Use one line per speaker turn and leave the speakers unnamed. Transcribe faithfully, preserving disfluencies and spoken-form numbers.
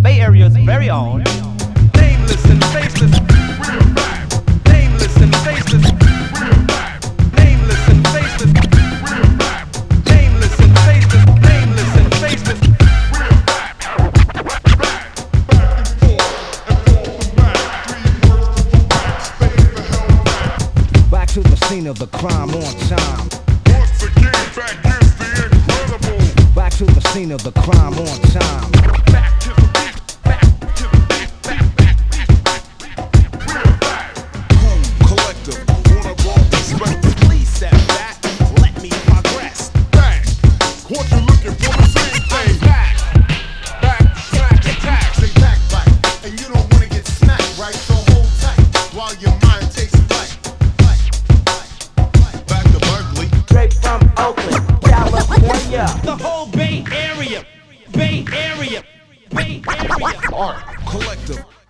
Bay Area's very own. Nameless and faceless. Nameless and faceless. Nameless and faceless. Nameless and faceless. Nameless and faceless.
Back to the scene of the crime on time.
Once again, back is the incredible.
Back to the scene of the crime on time.
Back to the beat, back to the beat, back, back, back, back. We're back. Cool collective, wanna roll perspective.
Please step back, let me progress.
Back, what you looking for the same thing.
Back,
Back, smack, attack.
they back right, and you don't wanna get smacked right, so hold tight while your mind takes flight.
Back to Berkeley.
Straight from Oakland, California.
The whole Bay Area. Bay Area. Bay Area.
Art collective.